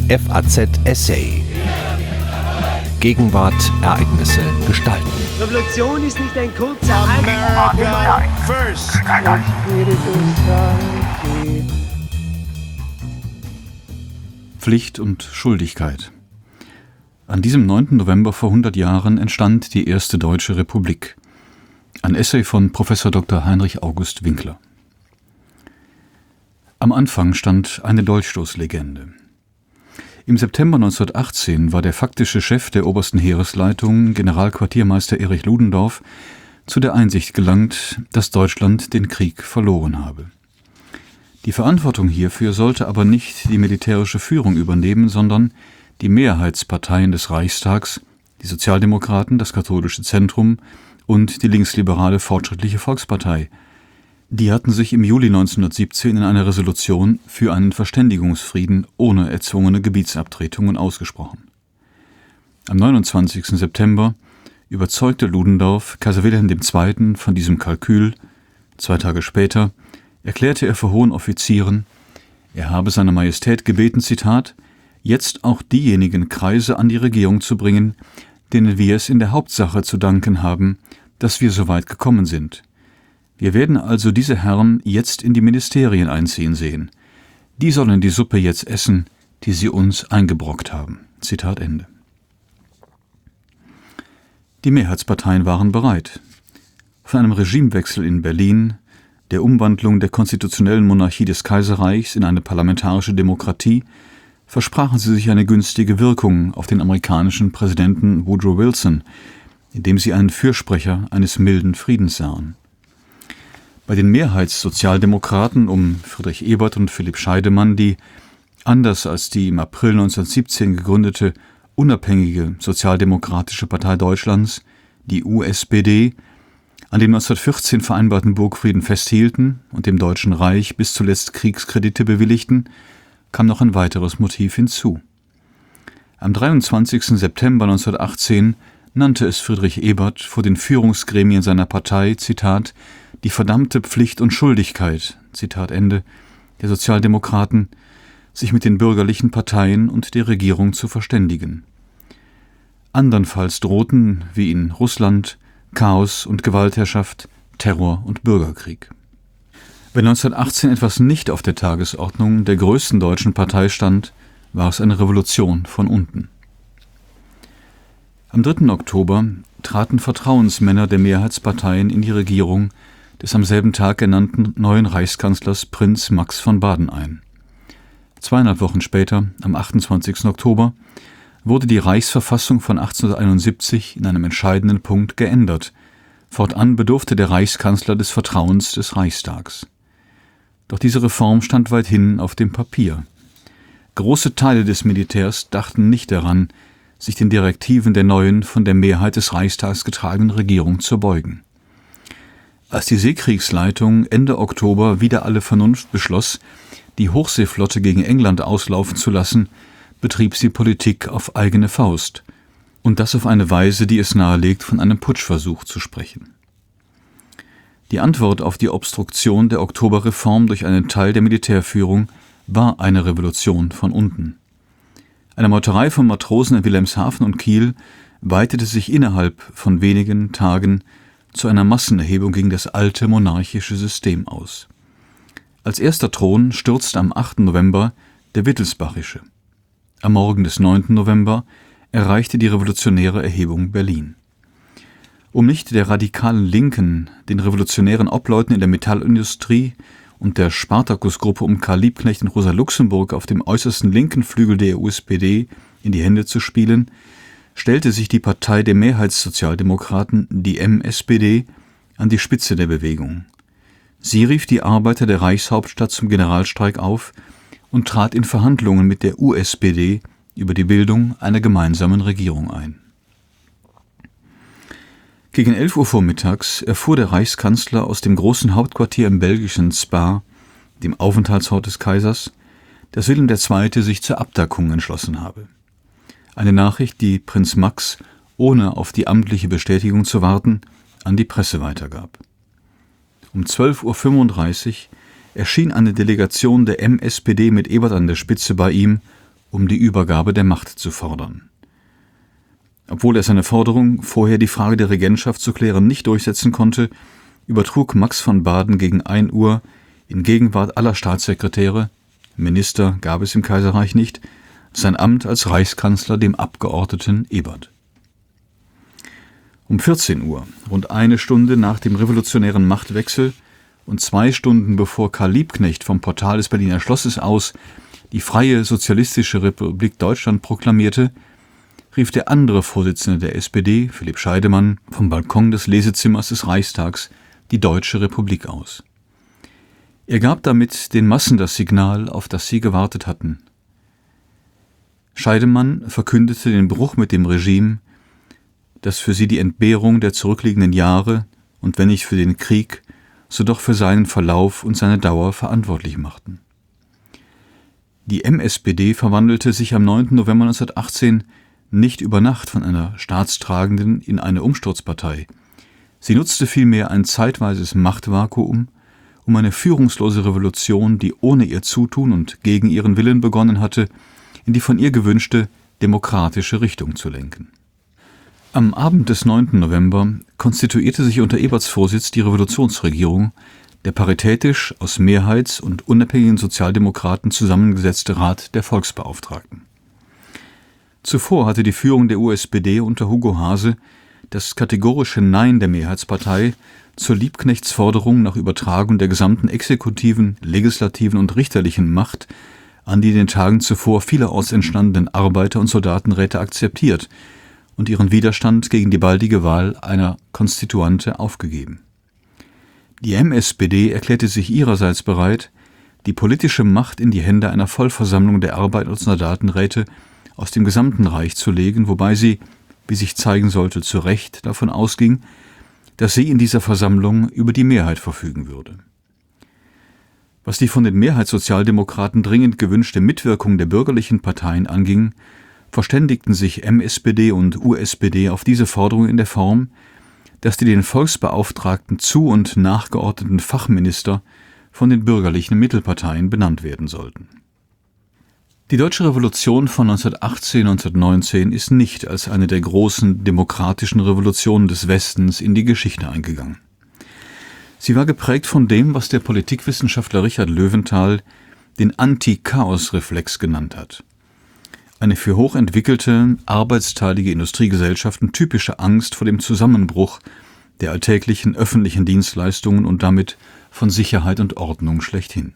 FAZ Essay. Gegenwart, Ereignisse, Gestalten. Revolution ist nicht ein kurzer America first. Pflicht und Schuldigkeit. An diesem 9. November vor 100 Jahren entstand die erste Deutsche Republik. Ein Essay von Prof. Dr. Heinrich August Winkler. Am Anfang stand eine Dolchstoßlegende. Im September 1918 war der faktische Chef der obersten Heeresleitung, Generalquartiermeister Erich Ludendorff, zu der Einsicht gelangt, dass Deutschland den Krieg verloren habe. Die Verantwortung hierfür sollte aber nicht die militärische Führung übernehmen, sondern die Mehrheitsparteien des Reichstags, die Sozialdemokraten, das katholische Zentrum und die linksliberale Fortschrittliche Volkspartei. Die hatten sich im Juli 1917 in einer Resolution für einen Verständigungsfrieden ohne erzwungene Gebietsabtretungen ausgesprochen. Am 29. September überzeugte Ludendorff Kaiser Wilhelm II. Von diesem Kalkül. 2 Tage später erklärte er vor hohen Offizieren, er habe seine Majestät gebeten, Zitat, jetzt auch diejenigen Kreise an die Regierung zu bringen, denen wir es in der Hauptsache zu danken haben, dass wir so weit gekommen sind. Wir werden also diese Herren jetzt in die Ministerien einziehen sehen. Die sollen die Suppe jetzt essen, die sie uns eingebrockt haben. Zitat Ende. Die Mehrheitsparteien waren bereit. Von einem Regimewechsel in Berlin, der Umwandlung der konstitutionellen Monarchie des Kaiserreichs in eine parlamentarische Demokratie, versprachen sie sich eine günstige Wirkung auf den amerikanischen Präsidenten Woodrow Wilson, indem sie einen Fürsprecher eines milden Friedens sahen. Bei den Mehrheitssozialdemokraten um Friedrich Ebert und Philipp Scheidemann, die, anders als die im April 1917 gegründete unabhängige Sozialdemokratische Partei Deutschlands, die USPD, an dem 1914 vereinbarten Burgfrieden festhielten und dem Deutschen Reich bis zuletzt Kriegskredite bewilligten, kam noch ein weiteres Motiv hinzu. Am 23. September 1918 nannte es Friedrich Ebert vor den Führungsgremien seiner Partei, Zitat, die verdammte Pflicht und Schuldigkeit, Zitat Ende, der Sozialdemokraten, sich mit den bürgerlichen Parteien und der Regierung zu verständigen. Andernfalls drohten, wie in Russland, Chaos und Gewaltherrschaft, Terror und Bürgerkrieg. Wenn 1918 etwas nicht auf der Tagesordnung der größten deutschen Partei stand, war es eine Revolution von unten. Am 3. Oktober traten Vertrauensmänner der Mehrheitsparteien in die Regierung des am selben Tag ernannten neuen Reichskanzlers Prinz Max von Baden ein. 2,5 Wochen später, am 28. Oktober, wurde die Reichsverfassung von 1871 in einem entscheidenden Punkt geändert. Fortan bedurfte der Reichskanzler des Vertrauens des Reichstags. Doch diese Reform stand weithin auf dem Papier. Große Teile des Militärs dachten nicht daran, sich den Direktiven der neuen, von der Mehrheit des Reichstags getragenen Regierung zu beugen. Als die Seekriegsleitung Ende Oktober wider alle Vernunft beschloss, die Hochseeflotte gegen England auslaufen zu lassen, betrieb sie Politik auf eigene Faust, und das auf eine Weise, die es nahelegt, von einem Putschversuch zu sprechen. Die Antwort auf die Obstruktion der Oktoberreform durch einen Teil der Militärführung war eine Revolution von unten. Eine Meuterei von Matrosen in Wilhelmshaven und Kiel weitete sich innerhalb von wenigen Tagen zu einer Massenerhebung gegen das alte monarchische System aus. Als erster Thron stürzte am 8. November der Wittelsbachische. Am Morgen des 9. November erreichte die revolutionäre Erhebung Berlin. Um nicht der radikalen Linken, den revolutionären Obleuten in der Metallindustrie und der Spartakusgruppe um Karl Liebknecht und Rosa Luxemburg auf dem äußersten linken Flügel der USPD in die Hände zu spielen, stellte sich die Partei der Mehrheitssozialdemokraten, die MSPD, an die Spitze der Bewegung. Sie rief die Arbeiter der Reichshauptstadt zum Generalstreik auf und trat in Verhandlungen mit der USPD über die Bildung einer gemeinsamen Regierung ein. Gegen 11 Uhr vormittags erfuhr der Reichskanzler aus dem großen Hauptquartier im belgischen Spa, dem Aufenthaltsort des Kaisers, dass Wilhelm II. Sich zur Abdankung entschlossen habe. Eine Nachricht, die Prinz Max, ohne auf die amtliche Bestätigung zu warten, an die Presse weitergab. Um 12:35 Uhr erschien eine Delegation der MSPD mit Ebert an der Spitze bei ihm, um die Übergabe der Macht zu fordern. Obwohl er seine Forderung, vorher die Frage der Regentschaft zu klären, nicht durchsetzen konnte, übertrug Max von Baden gegen 1 Uhr in Gegenwart aller Staatssekretäre, Minister gab es im Kaiserreich nicht, sein Amt als Reichskanzler dem Abgeordneten Ebert. Um 14 Uhr, rund 1 Stunde nach dem revolutionären Machtwechsel und 2 Stunden bevor Karl Liebknecht vom Portal des Berliner Schlosses aus die Freie Sozialistische Republik Deutschland proklamierte, rief der andere Vorsitzende der SPD, Philipp Scheidemann, vom Balkon des Lesezimmers des Reichstags die Deutsche Republik aus. Er gab damit den Massen das Signal, auf das sie gewartet hatten. Scheidemann verkündete den Bruch mit dem Regime, das für sie die Entbehrung der zurückliegenden Jahre und wenn nicht für den Krieg, so doch für seinen Verlauf und seine Dauer verantwortlich machten. Die MSPD verwandelte sich am 9. November 1918 nicht über Nacht von einer Staatstragenden in eine Umsturzpartei. Sie nutzte vielmehr ein zeitweises Machtvakuum, um eine führungslose Revolution, die ohne ihr Zutun und gegen ihren Willen begonnen hatte, in die von ihr gewünschte demokratische Richtung zu lenken. Am Abend des 9. November konstituierte sich unter Eberts Vorsitz die Revolutionsregierung, der paritätisch aus Mehrheits- und unabhängigen Sozialdemokraten zusammengesetzte Rat der Volksbeauftragten. Zuvor hatte die Führung der USPD unter Hugo Haase das kategorische Nein der Mehrheitspartei zur Liebknechtsforderung nach Übertragung der gesamten exekutiven, legislativen und richterlichen Macht an die in den Tagen zuvor vielerorts entstandenen Arbeiter- und Soldatenräte akzeptiert und ihren Widerstand gegen die baldige Wahl einer Konstituante aufgegeben. Die MSPD erklärte sich ihrerseits bereit, die politische Macht in die Hände einer Vollversammlung der Arbeiter- und Soldatenräte aus dem gesamten Reich zu legen, wobei sie, wie sich zeigen sollte, zu Recht davon ausging, dass sie in dieser Versammlung über die Mehrheit verfügen würde. Was die von den Mehrheitssozialdemokraten dringend gewünschte Mitwirkung der bürgerlichen Parteien anging, verständigten sich MSPD und USPD auf diese Forderung in der Form, dass die den Volksbeauftragten zu- und nachgeordneten Fachminister von den bürgerlichen Mittelparteien benannt werden sollten. Die Deutsche Revolution von 1918/1919 ist nicht als eine der großen demokratischen Revolutionen des Westens in die Geschichte eingegangen. Sie war geprägt von dem, was der Politikwissenschaftler Richard Löwenthal den Anti-Chaos-Reflex genannt hat. Eine für hochentwickelte, arbeitsteilige Industriegesellschaften typische Angst vor dem Zusammenbruch der alltäglichen öffentlichen Dienstleistungen und damit von Sicherheit und Ordnung schlechthin.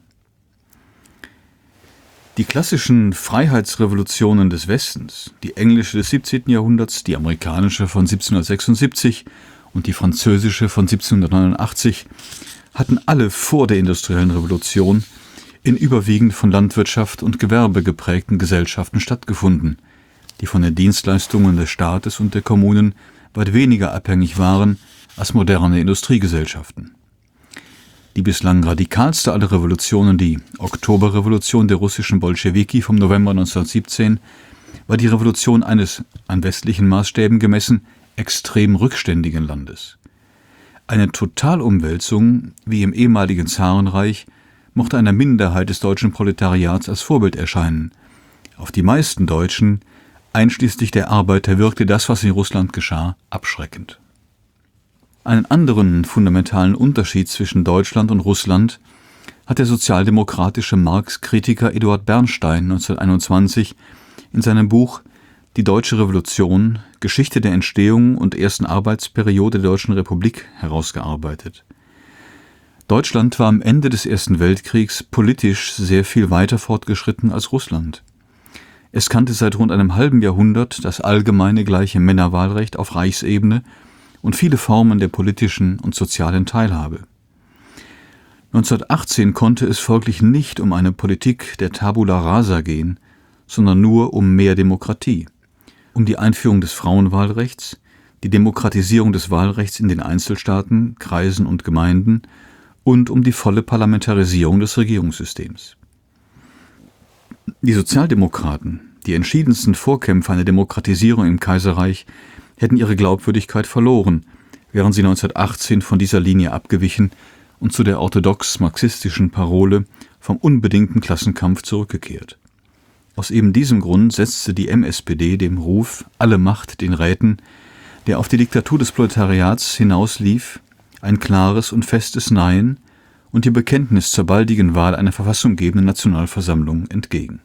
Die klassischen Freiheitsrevolutionen des Westens, die englische des 17. Jahrhunderts, die amerikanische von 1776 und die französische von 1789, hatten alle vor der industriellen Revolution in überwiegend von Landwirtschaft und Gewerbe geprägten Gesellschaften stattgefunden, die von den Dienstleistungen des Staates und der Kommunen weit weniger abhängig waren als moderne Industriegesellschaften. Die bislang radikalste aller Revolutionen, die Oktoberrevolution der russischen Bolschewiki vom November 1917, war die Revolution eines, an westlichen Maßstäben gemessen, extrem rückständigen Landes. Eine Totalumwälzung, wie im ehemaligen Zarenreich, mochte einer Minderheit des deutschen Proletariats als Vorbild erscheinen. Auf die meisten Deutschen, einschließlich der Arbeiter, wirkte das, was in Russland geschah, abschreckend. Einen anderen fundamentalen Unterschied zwischen Deutschland und Russland hat der sozialdemokratische Marx-Kritiker Eduard Bernstein 1921 in seinem Buch »Die Deutsche Revolution – Geschichte der Entstehung und ersten Arbeitsperiode der Deutschen Republik« herausgearbeitet. Deutschland war am Ende des Ersten Weltkriegs politisch sehr viel weiter fortgeschritten als Russland. Es kannte seit rund einem halben Jahrhundert das allgemeine gleiche Männerwahlrecht auf Reichsebene und viele Formen der politischen und sozialen Teilhabe. 1918 konnte es folglich nicht um eine Politik der Tabula rasa gehen, sondern nur um mehr Demokratie, um die Einführung des Frauenwahlrechts, die Demokratisierung des Wahlrechts in den Einzelstaaten, Kreisen und Gemeinden und um die volle Parlamentarisierung des Regierungssystems. Die Sozialdemokraten, die entschiedensten Vorkämpfer einer Demokratisierung im Kaiserreich, hätten ihre Glaubwürdigkeit verloren, wären sie 1918 von dieser Linie abgewichen und zu der orthodox-marxistischen Parole vom unbedingten Klassenkampf zurückgekehrt. Aus eben diesem Grund setzte die MSPD dem Ruf »Alle Macht den Räten«, der auf die Diktatur des Proletariats hinauslief, ein klares und festes Nein und ihr Bekenntnis zur baldigen Wahl einer verfassunggebenden Nationalversammlung entgegen.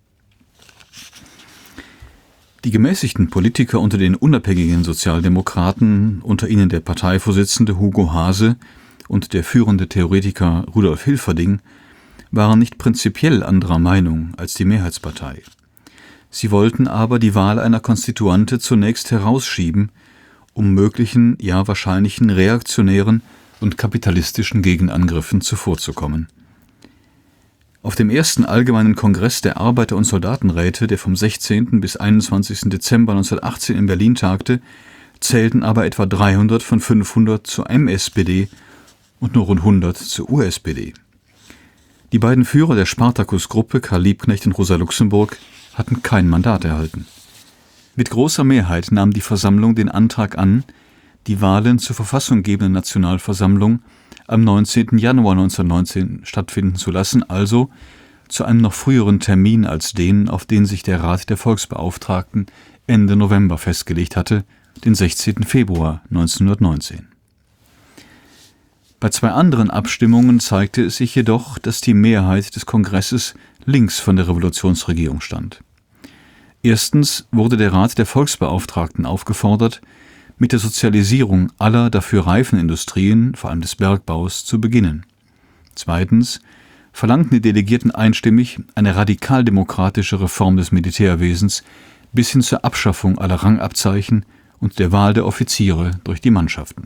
Die gemäßigten Politiker unter den unabhängigen Sozialdemokraten, unter ihnen der Parteivorsitzende Hugo Haase und der führende Theoretiker Rudolf Hilferding, waren nicht prinzipiell anderer Meinung als die Mehrheitspartei. Sie wollten aber die Wahl einer Konstituante zunächst herausschieben, um möglichen, ja wahrscheinlichen reaktionären und kapitalistischen Gegenangriffen zuvorzukommen. Auf dem ersten Allgemeinen Kongress der Arbeiter- und Soldatenräte, der vom 16. bis 21. Dezember 1918 in Berlin tagte, zählten aber etwa 300 von 500 zur MSPD und nur rund 100 zur USPD. Die beiden Führer der Spartakus-Gruppe, Karl Liebknecht und Rosa Luxemburg, hatten kein Mandat erhalten. Mit großer Mehrheit nahm die Versammlung den Antrag an, die Wahlen zur verfassunggebenden Nationalversammlung am 19. Januar 1919 stattfinden zu lassen, also zu einem noch früheren Termin als den, auf den sich der Rat der Volksbeauftragten Ende November festgelegt hatte, den 16. Februar 1919. Bei zwei anderen Abstimmungen zeigte es sich jedoch, dass die Mehrheit des Kongresses links von der Revolutionsregierung stand. Erstens wurde der Rat der Volksbeauftragten aufgefordert, mit der Sozialisierung aller dafür reifen Industrien, vor allem des Bergbaus, zu beginnen. Zweitens verlangten die Delegierten einstimmig eine radikaldemokratische Reform des Militärwesens bis hin zur Abschaffung aller Rangabzeichen und der Wahl der Offiziere durch die Mannschaften.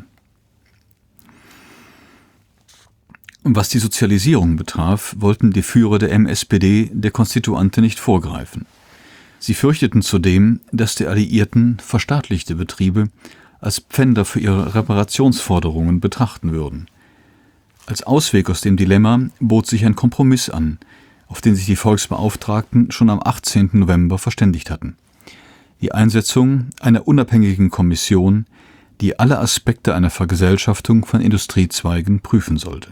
Was die Sozialisierung betraf, wollten die Führer der MSPD der Konstituante nicht vorgreifen. Sie fürchteten zudem, dass die Alliierten verstaatlichte Betriebe als Pfänder für ihre Reparationsforderungen betrachten würden. Als Ausweg aus dem Dilemma bot sich ein Kompromiss an, auf den sich die Volksbeauftragten schon am 18. November verständigt hatten: die Einsetzung einer unabhängigen Kommission, die alle Aspekte einer Vergesellschaftung von Industriezweigen prüfen sollte.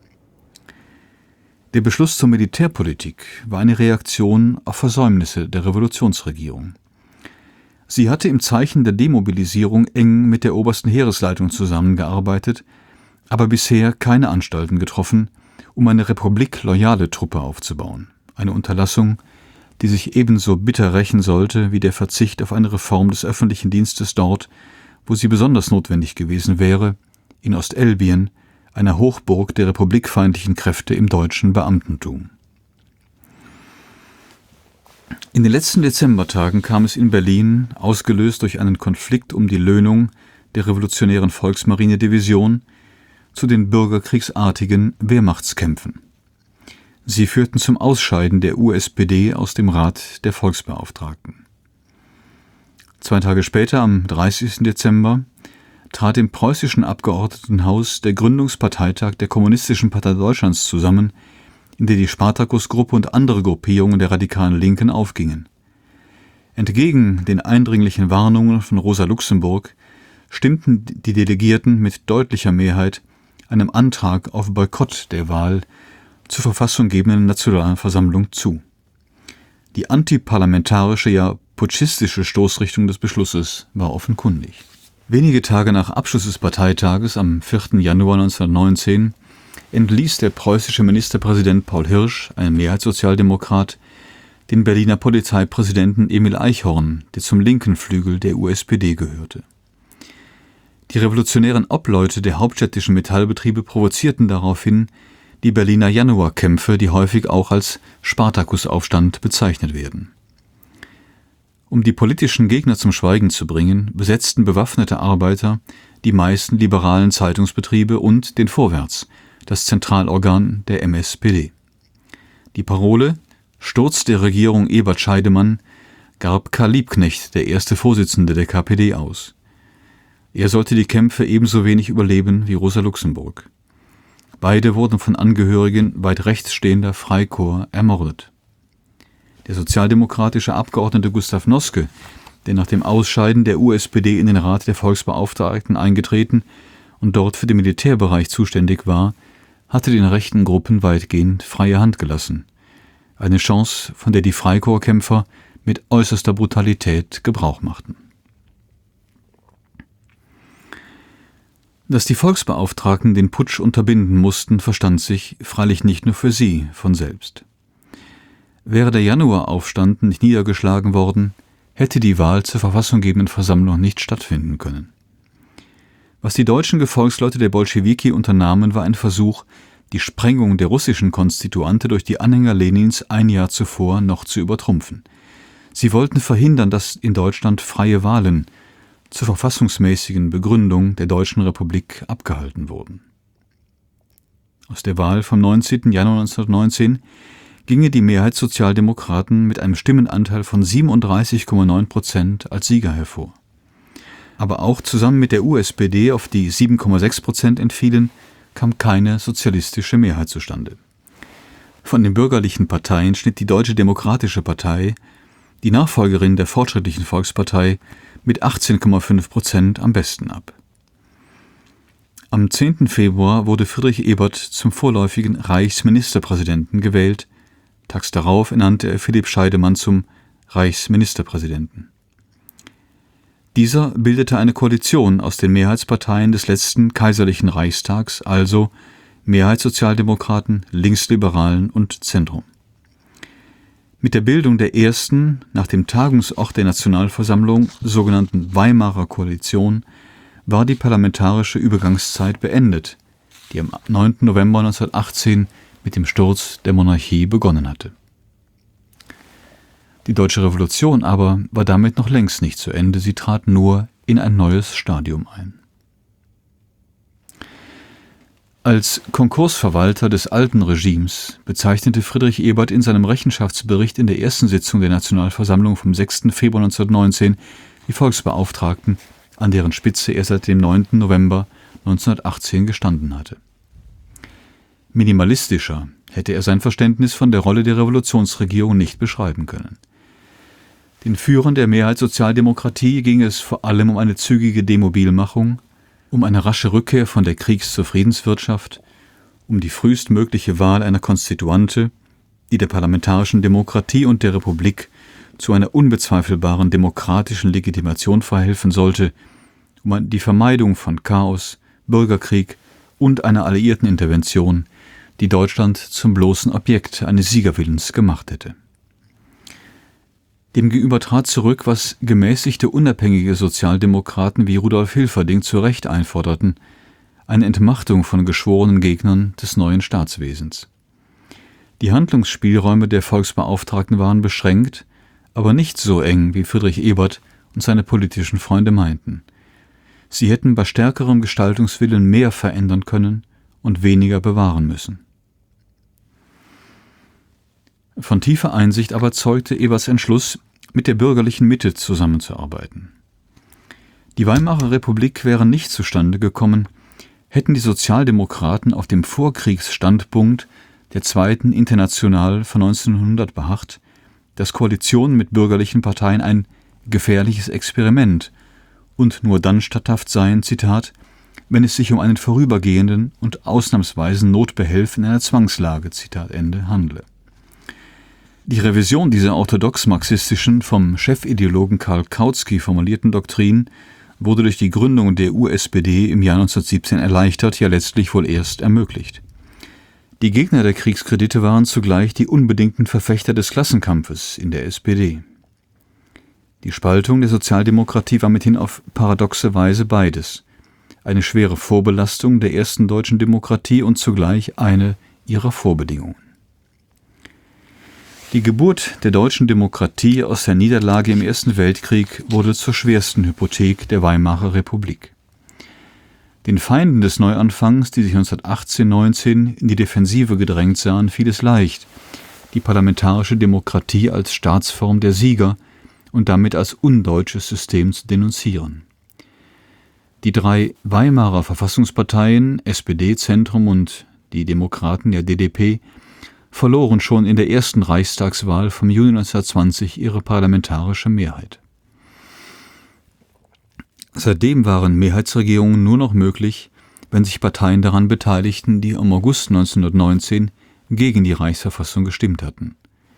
Der Beschluss zur Militärpolitik war eine Reaktion auf Versäumnisse der Revolutionsregierung. Sie hatte im Zeichen der Demobilisierung eng mit der obersten Heeresleitung zusammengearbeitet, aber bisher keine Anstalten getroffen, um eine republikloyale Truppe aufzubauen. Eine Unterlassung, die sich ebenso bitter rächen sollte wie der Verzicht auf eine Reform des öffentlichen Dienstes dort, wo sie besonders notwendig gewesen wäre, in Ostelbien, einer Hochburg der republikfeindlichen Kräfte im deutschen Beamtentum. In den letzten Dezembertagen kam es in Berlin, ausgelöst durch einen Konflikt um die Löhnung der Revolutionären Volksmarinedivision, zu den bürgerkriegsartigen Wehrmachtskämpfen. Sie führten zum Ausscheiden der USPD aus dem Rat der Volksbeauftragten. 2 Tage später, am 30. Dezember, trat im preußischen Abgeordnetenhaus der Gründungsparteitag der Kommunistischen Partei Deutschlands zusammen, in der die Spartakus-Gruppe und andere Gruppierungen der radikalen Linken aufgingen. Entgegen den eindringlichen Warnungen von Rosa Luxemburg stimmten die Delegierten mit deutlicher Mehrheit einem Antrag auf Boykott der Wahl zur verfassunggebenden Nationalversammlung zu. Die antiparlamentarische, ja putschistische Stoßrichtung des Beschlusses war offenkundig. Wenige Tage nach Abschluss des Parteitages am 4. Januar 1919 entließ der preußische Ministerpräsident Paul Hirsch, ein Mehrheitssozialdemokrat, den Berliner Polizeipräsidenten Emil Eichhorn, der zum linken Flügel der USPD gehörte. Die revolutionären Obleute der hauptstädtischen Metallbetriebe provozierten daraufhin die Berliner Januarkämpfe, die häufig auch als Spartakusaufstand bezeichnet werden. Um die politischen Gegner zum Schweigen zu bringen, besetzten bewaffnete Arbeiter die meisten liberalen Zeitungsbetriebe und den Vorwärts, das Zentralorgan der MSPD. Die Parole »Sturz der Regierung Ebert Scheidemann« gab Karl Liebknecht, der erste Vorsitzende der KPD, aus. Er sollte die Kämpfe ebenso wenig überleben wie Rosa Luxemburg. Beide wurden von Angehörigen weit rechts stehender Freikorps ermordet. Der sozialdemokratische Abgeordnete Gustav Noske, der nach dem Ausscheiden der USPD in den Rat der Volksbeauftragten eingetreten und dort für den Militärbereich zuständig war, hatte den rechten Gruppen weitgehend freie Hand gelassen. Eine Chance, von der die Freikorpskämpfer mit äußerster Brutalität Gebrauch machten. Dass die Volksbeauftragten den Putsch unterbinden mussten, verstand sich freilich nicht nur für sie von selbst. Wäre der Januaraufstand nicht niedergeschlagen worden, hätte die Wahl zur verfassunggebenden Versammlung nicht stattfinden können. Was die deutschen Gefolgsleute der Bolschewiki unternahmen, war ein Versuch, die Sprengung der russischen Konstituante durch die Anhänger Lenins ein Jahr zuvor noch zu übertrumpfen. Sie wollten verhindern, dass in Deutschland freie Wahlen zur verfassungsmäßigen Begründung der Deutschen Republik abgehalten wurden. Aus der Wahl vom 19. Januar 1919 ginge die Mehrheit Sozialdemokraten mit einem Stimmenanteil von 37,9% als Sieger hervor. Aber auch zusammen mit der USPD, auf die 7,6% entfielen, kam keine sozialistische Mehrheit zustande. Von den bürgerlichen Parteien schnitt die Deutsche Demokratische Partei, die Nachfolgerin der Fortschrittlichen Volkspartei, mit 18,5% am besten ab. Am 10. Februar wurde Friedrich Ebert zum vorläufigen Reichsministerpräsidenten gewählt. Tags darauf ernannte er Philipp Scheidemann zum Reichsministerpräsidenten. Dieser bildete eine Koalition aus den Mehrheitsparteien des letzten kaiserlichen Reichstags, also Mehrheitssozialdemokraten, Linksliberalen und Zentrum. Mit der Bildung der ersten, nach dem Tagungsort der Nationalversammlung, sogenannten Weimarer Koalition war die parlamentarische Übergangszeit beendet, die am 9. November 1918 mit dem Sturz der Monarchie begonnen hatte. Die Deutsche Revolution aber war damit noch längst nicht zu Ende, sie trat nur in ein neues Stadium ein. Als Konkursverwalter des alten Regimes bezeichnete Friedrich Ebert in seinem Rechenschaftsbericht in der ersten Sitzung der Nationalversammlung vom 6. Februar 1919 die Volksbeauftragten, an deren Spitze er seit dem 9. November 1918 gestanden hatte. Minimalistischer hätte er sein Verständnis von der Rolle der Revolutionsregierung nicht beschreiben können. Den Führern der Mehrheitssozialdemokratie ging es vor allem um eine zügige Demobilmachung, um eine rasche Rückkehr von der Kriegs- zur Friedenswirtschaft, um die frühestmögliche Wahl einer Konstituante, die der parlamentarischen Demokratie und der Republik zu einer unbezweifelbaren demokratischen Legitimation verhelfen sollte, um die Vermeidung von Chaos, Bürgerkrieg und einer alliierten Intervention, die Deutschland zum bloßen Objekt eines Siegerwillens gemacht hätte. Demgegenüber trat zurück, was gemäßigte unabhängige Sozialdemokraten wie Rudolf Hilferding zu Recht einforderten, eine Entmachtung von geschworenen Gegnern des neuen Staatswesens. Die Handlungsspielräume der Volksbeauftragten waren beschränkt, aber nicht so eng, wie Friedrich Ebert und seine politischen Freunde meinten. Sie hätten bei stärkerem Gestaltungswillen mehr verändern können und weniger bewahren müssen. Von tiefer Einsicht aber zeugte Eberts Entschluss, mit der bürgerlichen Mitte zusammenzuarbeiten. Die Weimarer Republik wäre nicht zustande gekommen, hätten die Sozialdemokraten auf dem Vorkriegsstandpunkt der Zweiten International von 1900 beharrt, dass Koalitionen mit bürgerlichen Parteien ein gefährliches Experiment und nur dann statthaft seien, Zitat, wenn es sich um einen vorübergehenden und ausnahmsweisen Notbehelf in einer Zwangslage, Zitat Ende, handle. Die Revision dieser orthodox-marxistischen, vom Chefideologen Karl Kautsky formulierten Doktrin wurde durch die Gründung der USPD im Jahr 1917 erleichtert, ja letztlich wohl erst ermöglicht. Die Gegner der Kriegskredite waren zugleich die unbedingten Verfechter des Klassenkampfes in der SPD. Die Spaltung der Sozialdemokratie war mithin auf paradoxe Weise beides: eine schwere Vorbelastung der ersten deutschen Demokratie und zugleich eine ihrer Vorbedingungen. Die Geburt der deutschen Demokratie aus der Niederlage im Ersten Weltkrieg wurde zur schwersten Hypothek der Weimarer Republik. Den Feinden des Neuanfangs, die sich 1918/19 in die Defensive gedrängt sahen, fiel es leicht, die parlamentarische Demokratie als Staatsform der Sieger und damit als undeutsches System zu denunzieren. Die drei Weimarer Verfassungsparteien, SPD, Zentrum und die Demokraten der DDP, verloren schon in der ersten Reichstagswahl vom Juni 1920 ihre parlamentarische Mehrheit. Seitdem waren Mehrheitsregierungen nur noch möglich, wenn sich Parteien daran beteiligten, die im August 1919 gegen die Reichsverfassung gestimmt hatten.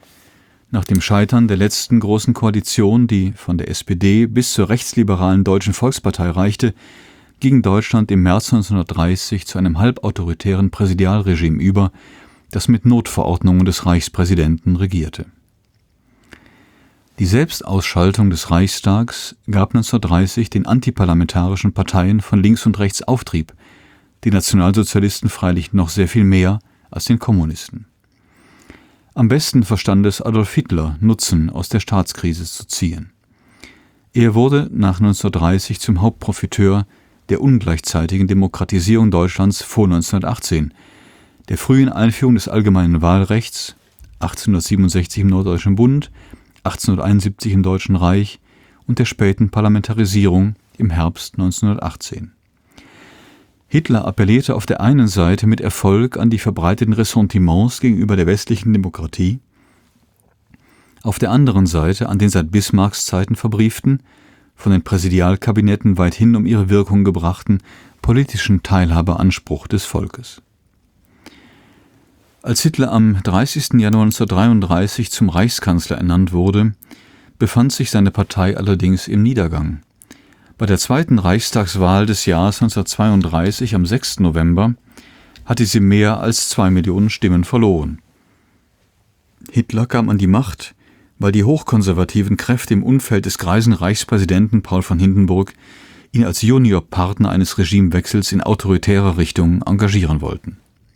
Nach dem Scheitern der letzten großen Koalition, die von der SPD bis zur rechtsliberalen Deutschen Volkspartei reichte, ging Deutschland im März 1930 zu einem halbautoritären Präsidialregime über, das mit Notverordnungen des Reichspräsidenten regierte. Die Selbstausschaltung des Reichstags gab 1930 den antiparlamentarischen Parteien von links und rechts Auftrieb, die Nationalsozialisten freilich noch sehr viel mehr als den Kommunisten. Am besten verstand es Adolf Hitler, Nutzen aus der Staatskrise zu ziehen. Er wurde nach 1930 zum Hauptprofiteur der ungleichzeitigen Demokratisierung Deutschlands vor 1918, der frühen Einführung des allgemeinen Wahlrechts 1867 im Norddeutschen Bund, 1871 im Deutschen Reich und der späten Parlamentarisierung im Herbst 1918. Hitler appellierte auf der einen Seite mit Erfolg an die verbreiteten Ressentiments gegenüber der westlichen Demokratie, auf der anderen Seite an den seit Bismarcks Zeiten verbrieften, von den Präsidialkabinetten weithin um ihre Wirkung gebrachten politischen Teilhabeanspruch des Volkes. Als Hitler am 30. Januar 1933 zum Reichskanzler ernannt wurde, befand sich seine Partei allerdings im Niedergang. Bei der zweiten Reichstagswahl des Jahres 1932 am 6. November hatte sie mehr als 2 Millionen Stimmen verloren. Hitler kam an die Macht, weil die hochkonservativen Kräfte im Umfeld des greisen Reichspräsidenten Paul von Hindenburg ihn als Juniorpartner eines Regimewechsels in autoritärer Richtung engagieren wollten.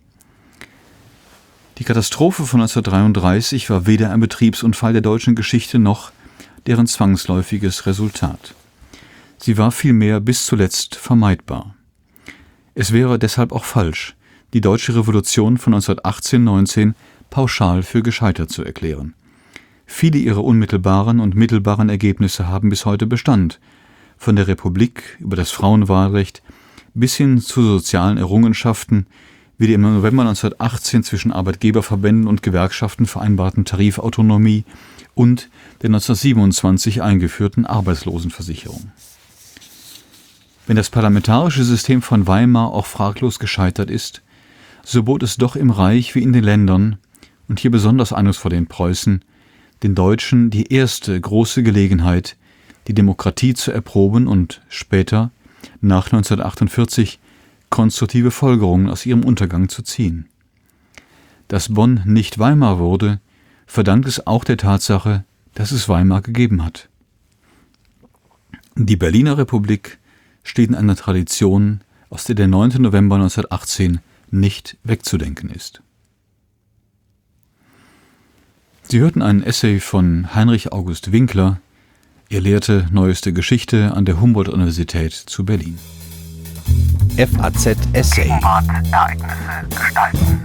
Die Katastrophe von 1933 war weder ein Betriebsunfall der deutschen Geschichte noch deren zwangsläufiges Resultat. Sie war vielmehr bis zuletzt vermeidbar. Es wäre deshalb auch falsch, die deutsche Revolution von 1918-19 pauschal für gescheitert zu erklären. Viele ihrer unmittelbaren und mittelbaren Ergebnisse haben bis heute Bestand, von der Republik über das Frauenwahlrecht bis hin zu sozialen Errungenschaften wie die im November 1918 zwischen Arbeitgeberverbänden und Gewerkschaften vereinbarten Tarifautonomie und der 1927 eingeführten Arbeitslosenversicherung. Wenn das parlamentarische System von Weimar auch fraglos gescheitert ist, so bot es doch im Reich wie in den Ländern, und hier besonders eindrucksvoll den Preußen, den Deutschen die erste große Gelegenheit, die Demokratie zu erproben und später, nach 1948, konstruktive Folgerungen aus ihrem Untergang zu ziehen. Dass Bonn nicht Weimar wurde, verdankt es auch der Tatsache, dass es Weimar gegeben hat. Die Berliner Republik steht in einer Tradition, aus der 9. November 1918 nicht wegzudenken ist. Sie hörten einen Essay von Heinrich August Winkler. Er lehrte Neueste Geschichte an der Humboldt-Universität zu Berlin. FAZ Essay. Ereignisse gestalten.